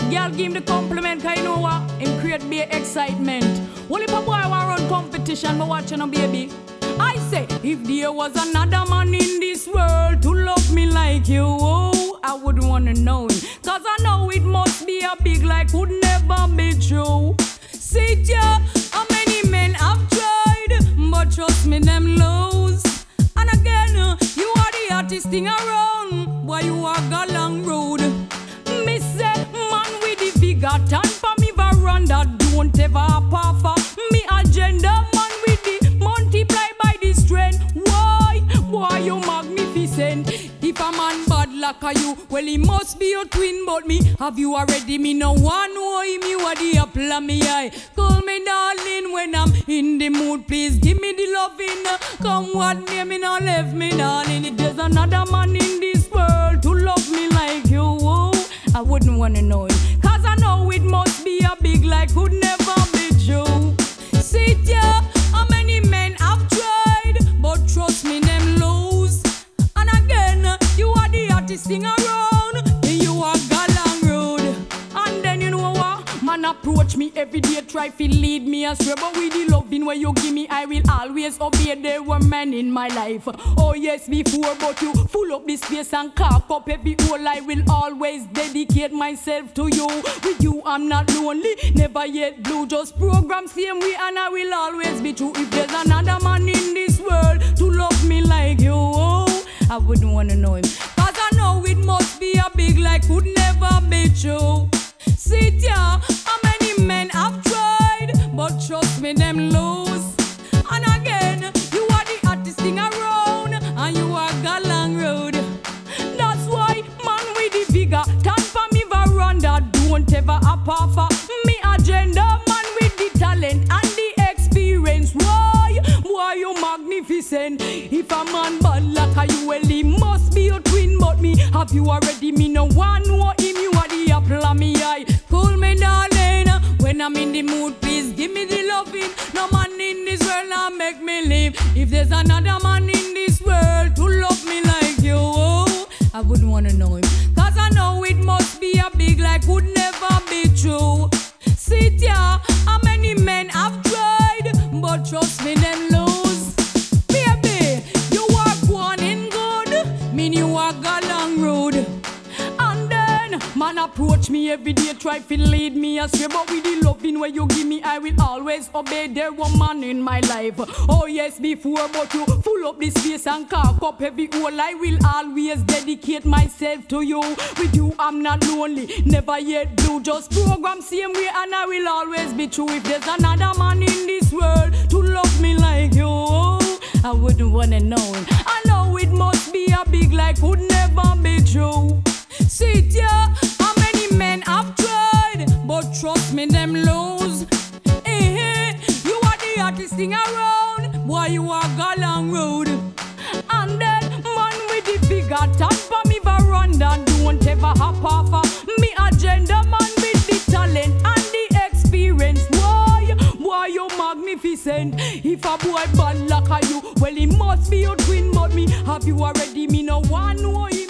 girl give him the compliment, cause you know what? Him create be excitement. Only if a boy want run competition, but watching a baby. I say, if there was another man in this world to love me like you, oh, I would wanna know him. Cause I know it must be a big like would never be true. See ya, how many men have tried, but trust me, them lose. And again, you are the hottest thing around, boy, you are galang road. Me say, man with the figure, turn for me veranda, don't ever offer me agenda, man with the multiply by the strength. Why? Why you magnificent? If a man bad like a you, well he must be your twin, but me have you already? Me no one know him, you are the apple of me eye. Call me darling when I'm in the mood, please give me the loving. Come what me no left me darling. If there's another man in this world to love me like you, oh, I wouldn't wanna know him. Cause I know it must be a big like could never be true. See ya, how many men have tried, but trust me, them lose. And again, you are the hottest thing around, and you are galang road. And then you know what? Man approach me every day, try to lead me astray. But with the loving where you give me, I will always obey. There were men in my life, oh yes, before, but you full up this space and cock up every hole. I will always dedicate myself to you. With you, I'm not lonely, never yet blue. Just program same way, and I will always be true. If there's another man in this world to love me like you, oh, I wouldn't wanna know him. Cause I know it must be a big like could never be true. Sit ya, how many men have tried, but trust me, them lose. And again, you are the hottest thing around, and you are galang road. That's why, man with the figure, turn for me veranda, don't ever offer me agenda, man with the talent and the experience. Why you magnificent? If a man bad like a you, well he must be your twin, but me have you already? Me no one know him, you are the apple of me eye. Call me darling when I'm in the mood, please give me the loving. No man in this world now make me live. If there's another man in this world to love me like you, oh, I wouldn't wanna know him. Cause I know it must be a big like would never be true. Sit ya, how many men have tried, but trust me, them lose. Baby, you are going in good, mean you are galang road. And then, man approach me every day, try to lead me astray. But with the loving where you give me, I will always obey. There one man in my life, oh yes, before, but you full up this space and cock up every hole. I will always dedicate myself to you. With you, I'm not lonely, never yet blue. Just program same way, and I will always be true. If there's another man in this world to love me like you, oh, I wouldn't wanna know him. I know it must be a big like would never be true. Sit ya, how many men have tried, but trust me, them lose. You are the hottest thing around, boy, you are galang road. And then, man with the figure, turn for me veranda, don't ever hop off me agenda, man with the talent and the experience. Why you magnificent? If a boy bad like you, well he must be your twin, but me have you already? Me no one know him.